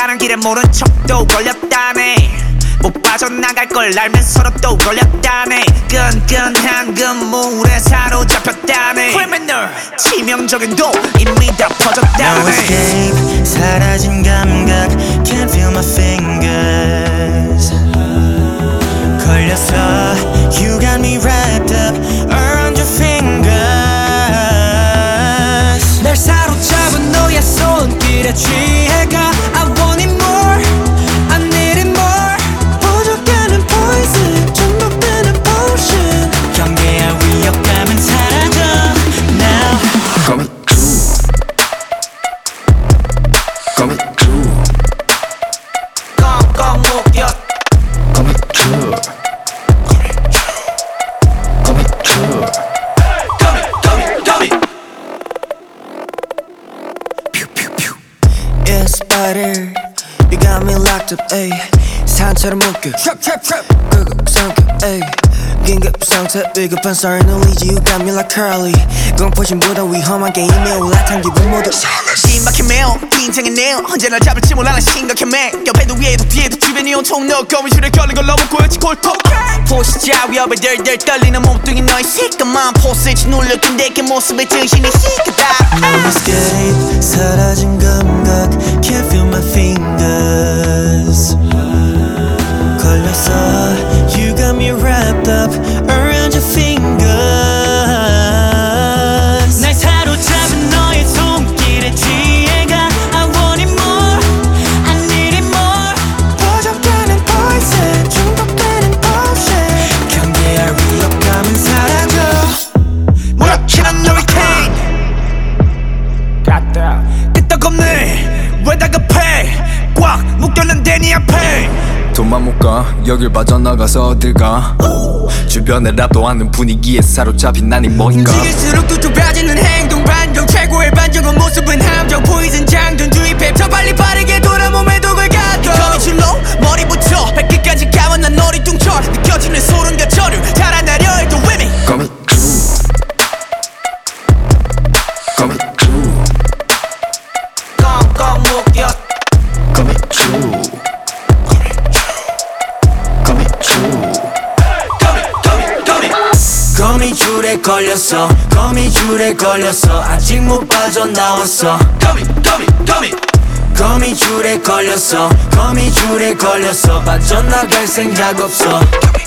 가는 길에 모른 척도 걸렸다네. 못 빠져나갈 걸 알면서도 또 걸렸다네. 끈끈한 그물에 사로잡혔다네. criminal 치명적인 도 이미 다 퍼졌다네. No escape 사라진 감각 Can't feel my fingers 걸렸어 You got me wrapped up around your fingers 날 사로잡은 너의 손길에 취해가 I want it more I need it more 부족하는 poison 중독되는 potion 경계할 위협감은 사라져 Now Coming true Coming true 꽁꽁 묶여 Coming true Coming true Yeah, spider, you got me locked up, ayy. 산처럼 묶여, trap. 끄급 상급, ayy. 긴급 상태, 위급한 썰 놀리지. You got me like Curly. 공포심보다 위험한 게임에 올라탄 기분 모두. 신박해 매우 긴장해 내요. 언제 날 잡을지 몰라 난 심각해 매. 옆에도 위에도 뒤에도 주변이 온통 너 거미줄에 걸린 걸 너무 꼬였지 골통. 포시자 위협에 덜덜 떨리는 몸뚱이 너의 시커먼 포스지 눌려둔 내 모습에 정신이 시끄다. No escape, 사라진 감각. Can't feel my fingers. 걸렸어, you got me wrapped up around your fingers. 날 사로잡은 너의 손길에 취해가 I want it more, I need it more. 부족하는 poison, 중독되는 potion. 경계할 위협감은 사라져. 무력치는 hurricane 갔다 끄떡없네 왜 다급해 꽉 묶였는데 네 앞에 돈만 못 가 여길 빠져나가서 어딜 가 주변을 압도하는 분위기에 사로잡힌 난이 뭐인가 움직일수록 또 좁아지는 행동 반경 최고의 반전은 모습은 함정 포이즌 장전 주입해 더 빨리 빠르게 돌아 몸에 독을 가둬 거미줄로 머리부터 발끝까지 감은 난 어리둥절 느껴지는 소름 겨처럼 달아나려 해도 위미 Coming true Coming true 꽁꽁 묶여 Coming true Coming true 거미줄에 걸렸어 거미줄에 걸렸어 아직 못 빠져나왔어 거미줄에 걸렸어 거미줄에 걸렸어 빠져나갈 생각 없어